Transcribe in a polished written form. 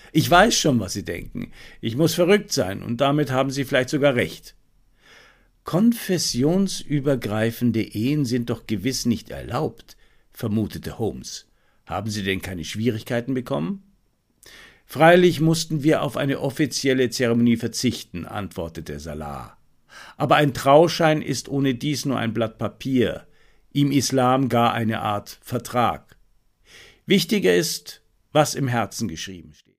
Ich weiß schon, was Sie denken. Ich muss verrückt sein, und damit haben Sie vielleicht sogar recht. Konfessionsübergreifende Ehen sind doch gewiss nicht erlaubt, vermutete Holmes. Haben Sie denn keine Schwierigkeiten bekommen? Freilich mussten wir auf eine offizielle Zeremonie verzichten, antwortete Salah. Aber ein Trauschein ist ohnedies nur ein Blatt Papier, im Islam gar eine Art Vertrag. Wichtiger ist, was im Herzen geschrieben steht.